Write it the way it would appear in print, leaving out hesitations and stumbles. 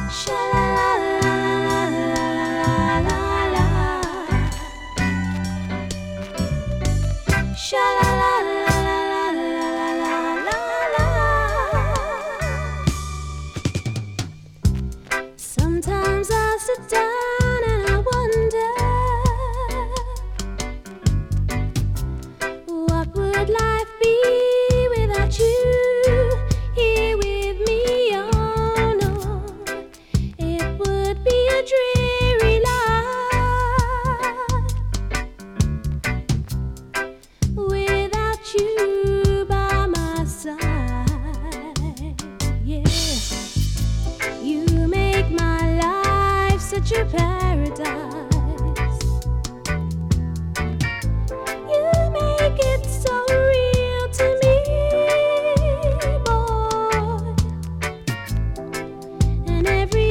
Sometimes I sit down and I wonder, what would life be without you here with me? Oh no, it would be a dreary life without you by my side. Yeah, you make my life such a paradise. You make it so real to me, boy. And every